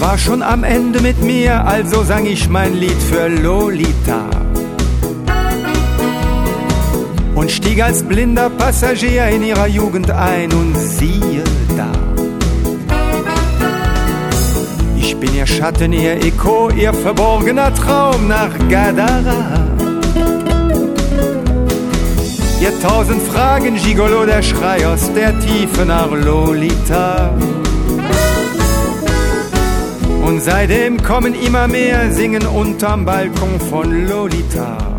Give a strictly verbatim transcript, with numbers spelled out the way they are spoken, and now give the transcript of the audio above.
war schon am Ende mit mir, also sang ich mein Lied für Lolita und stieg als blinder Passagier in ihrer Jugend ein und siehe da. Ich bin ihr Schatten, ihr Echo, ihr verborgener Traum nach Gadara. Ihr tausend Fragen, Gigolo, der Schrei aus der Tiefe nach Lolita. Und seitdem kommen immer mehr, singen unterm Balkon von Lolita.